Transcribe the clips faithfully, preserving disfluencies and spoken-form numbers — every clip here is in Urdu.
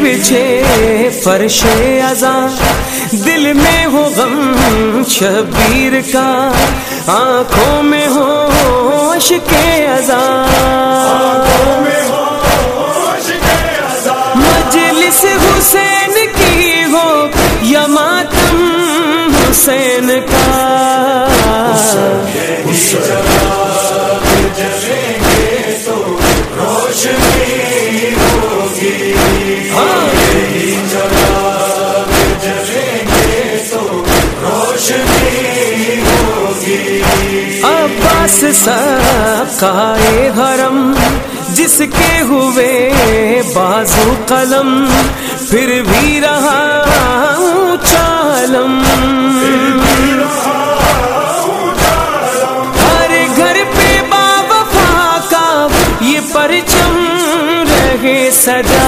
بچھے فرش ازاں، دل میں ہو غم شبیر کا، آنکھوں میں ہو عشق ازاں، مجلس حسین کی ہو یا ماتم حسین کا، عباس سقائے حرم جس کے ہوئے بازو قلم، پھر بھی رہا اونچا علم، ہر گھر پہ باوفا کا یہ پرچم رہے سجا،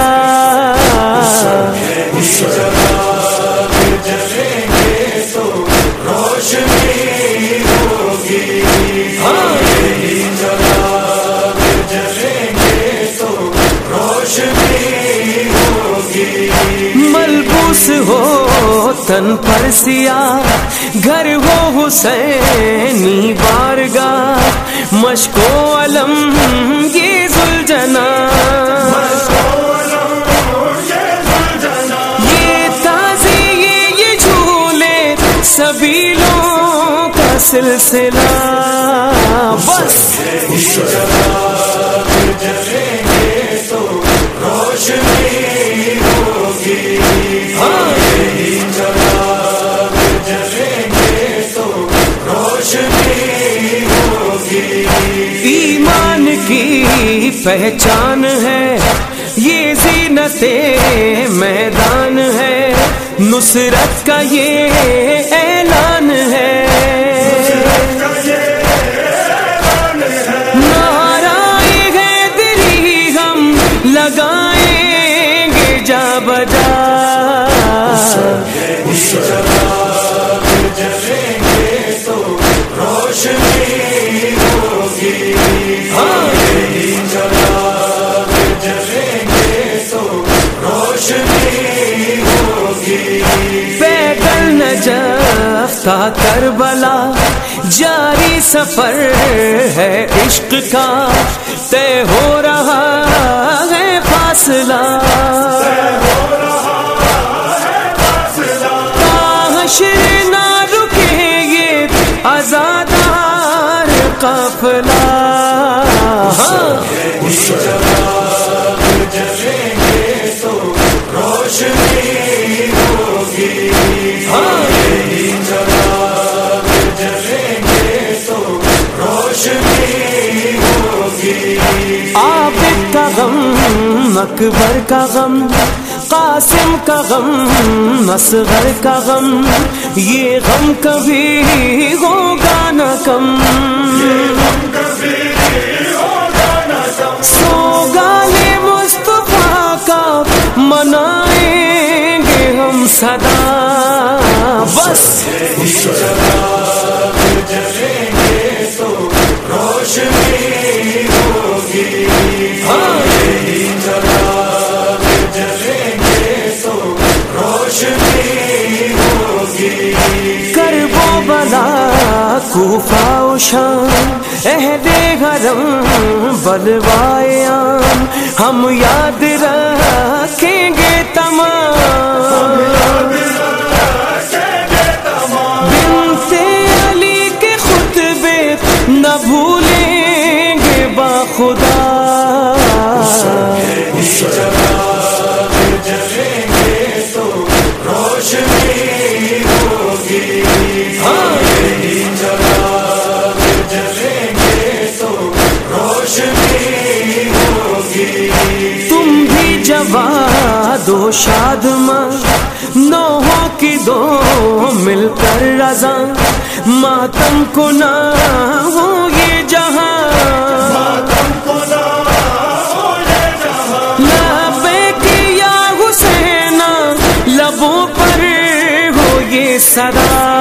ملبوس ہو تن پر سیاہ، گھر ہو حسینی بارگاہ، مشک و علم یہ ذوالجنا، یہ تعزیے یہ جھولے سبیلوں کا سلسلہ، بس ایمان کی پہچان ہے یہ زینت میدان ہے، نصرت کا یہ اعلان ہے، نعرہ حیدری ہم لگائیں گے جا بجا، پیدل نجف تا کربلا جاری سفر ہے عشق کا، طے ہو رہا ہے فاصلہ، تا حشر نہ رکے یہ عزادار قافلہ، عابد کا غم اکبر کا غم، قاسم کا غم اصغر کا غم، یہ غم کبھی ہوگا نہ کم، سوگان مصطفیٰ کا منائیں گے ہم صدا، بس کرب و بلا کوفہ و شام، عہد حرم بلوائے عام، ہم یاد رکھیں گے تمام، بنت علی کے خطبے نہ بھولیں گے باخدا، تم بھی جواد و شادماں، نوحوں کی دو مل کر رضا، ماتم کو نہ ہو یہ جہاں، لبیک یا حسین لبوں پر ہو یہ صدا،